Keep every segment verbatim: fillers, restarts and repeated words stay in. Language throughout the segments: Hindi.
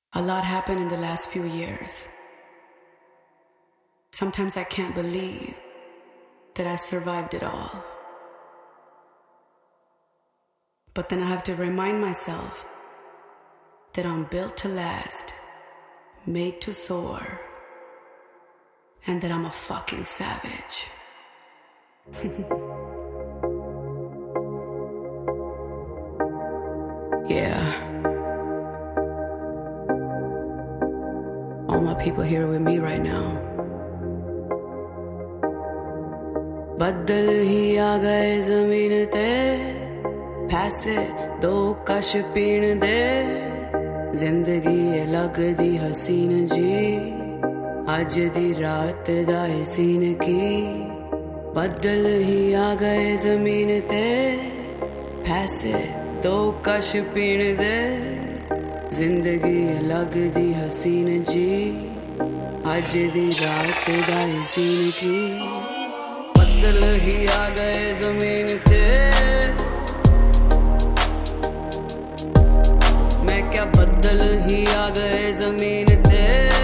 A lot happened in the last few years. Sometimes I can't believe that I survived it all. But then I have to remind myself that I'm built to last, made to soar, and that I'm a fucking savage. Yeah. All my people here with me right now. बदल ही आ गए ज़मीन ते, पैसे दो कश पीण दे, जिंदगी है लगदी हसीन जी, अज दी रात दा है सीन की। बदल ही आ गए ज़मीन ते, पैसे दो कश पीण दे, जिंदगी है लगदी हसीन जी, अज दी रात दा है सीन की। बदल ही आ गए ज़मीन ते, मैं क्या बदल ही आ गए ज़मीन ते,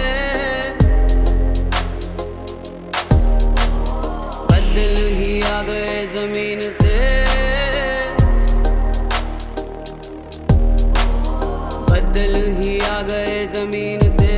बदल ही आ गए ज़मीन ते, बदल ही आ गए ज़मीन ते।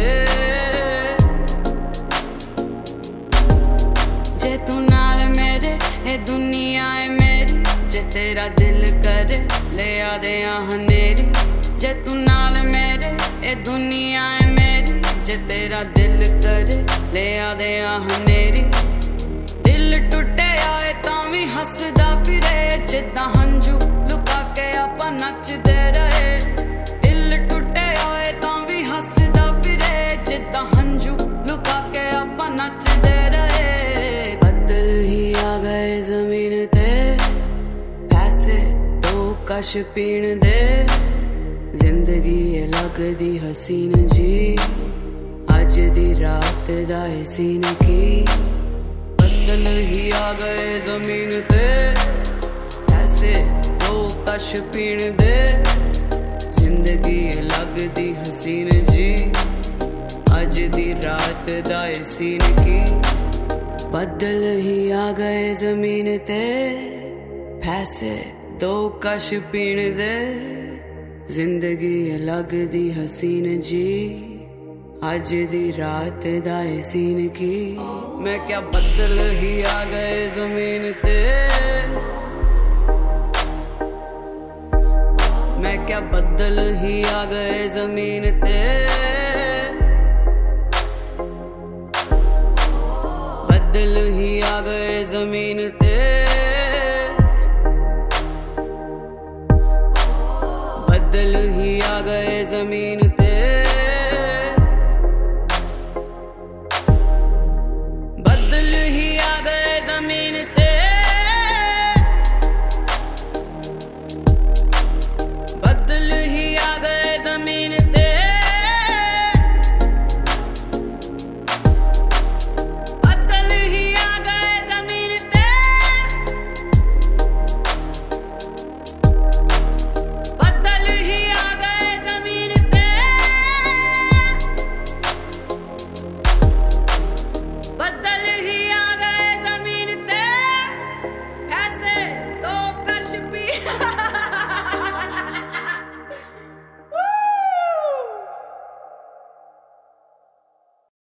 जे तू नाल मेरे ए दुनिया है मेरी, जे तेरा दिल करे ले आ दे हनेरी। जे तू नाल मेरे ए दुनिया है मेरी, जे तेरा दिल करे ले आ दे हनेरी। दिल टुटे आए तां भी हसदा फिरे, जिद्दां हंझू लुका के आपां नचदे रहे। दिल टुटे आए तां भी हसदा फिरे, जिद्दां हंझू लुका के आपां नचदे रहे। बदल ही आ गए ज़मीन ते, पैसे दो कश पीण दे, जिंदगी है लगदी हसीन जी, अज दी रात दा है सीन की। बदल ही आ गए ज़मीन ते, पैसे दो कश पीण दे, जिंदगी है लगदी हसीन जी, अज दी रात दा है सीन की। बदल ही आ गए ज़मीन ते, पैसे दो कश पीण दे, जिंदगी है लगदी हसीन जी, अज दी रात दा है सीन की। मैं क्या बदल ही आ गए ज़मीन ते, मैं क्या बदल ही आ गए ज़मीन ते, बदल ही आ गए ज़मीन ते, बदल ही आ गए ज़मीन